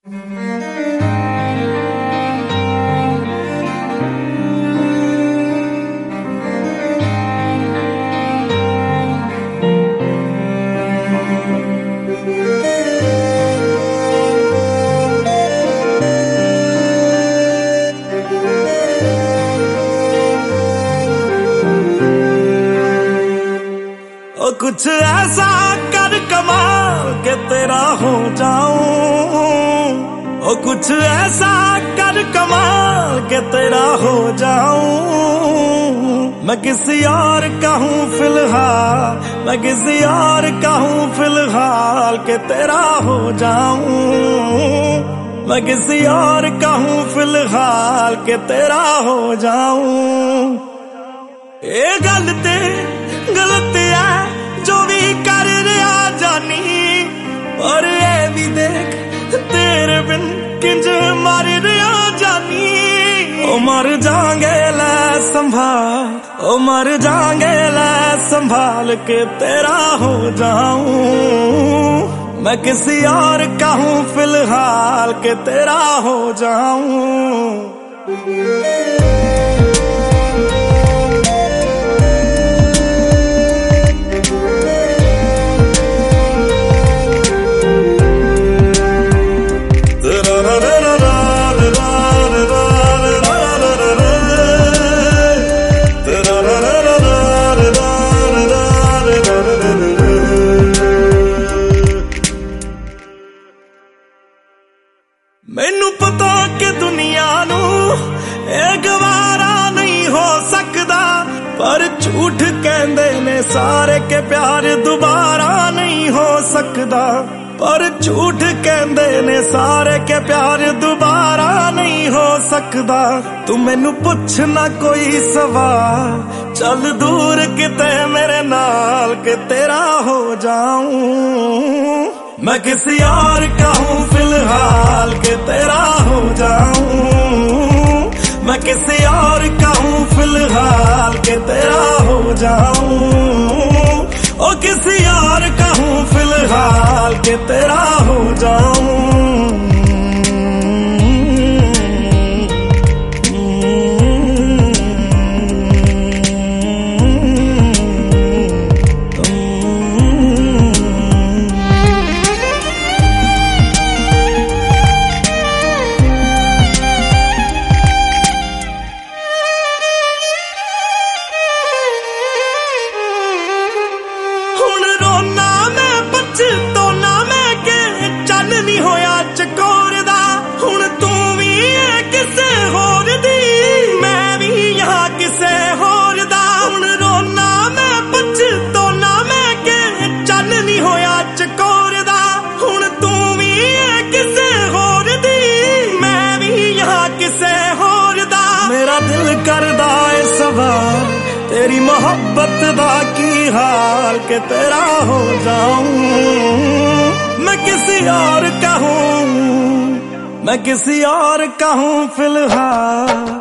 कुछ ऐसा कर कमाल के तेरा हो जाऊं, ओ कुछ ऐसा कर कमाल के तेरा हो जाऊं। मैं किसी और का हूँ फिलहाल, मैं किसी और का हूँ फिलहाल के तेरा हो जाऊं। मैं किसी और का हूँ फिलहाल के तेरा हो जाऊं। ये गलती गलती है जो भी कर रहा जानी, और ये भी देख तेरे बिन किंज मर रहा जानी। ओ मर जाएंगे लै संभाल, ओ मर जाएंगे लै संभाल के तेरा हो जाऊं। मैं किसी और का हूँ फिलहाल के तेरा हो जाऊं। मैनू पता कि दुनिया नू ये गवारा नहीं हो सकदा, पर झूठ कहंदे ने सारे के प्यार दोबारा नहीं हो सकदा। पर झूठ कहंदे ने सारे के प्यार दोबारा नहीं हो सकदा। तू मैनू पुछ ना कोई सवाल, चल दूर किते मेरे नाल के तेरा हो जाऊं। मैं किसी और का हूँ फिलहाल के तेरा हो जाऊं। मैं किसी और का हूँ फिलहाल के तेरा हो जाऊं। ओ किसी और का हूँ फिलहाल के तेरा हो जाऊं। करदा है सवाल तेरी मोहब्बत दा की हाल के तेरा हो जाऊं। मैं किसी और का हूँ, मैं किसी और का हूँ फिलहाल।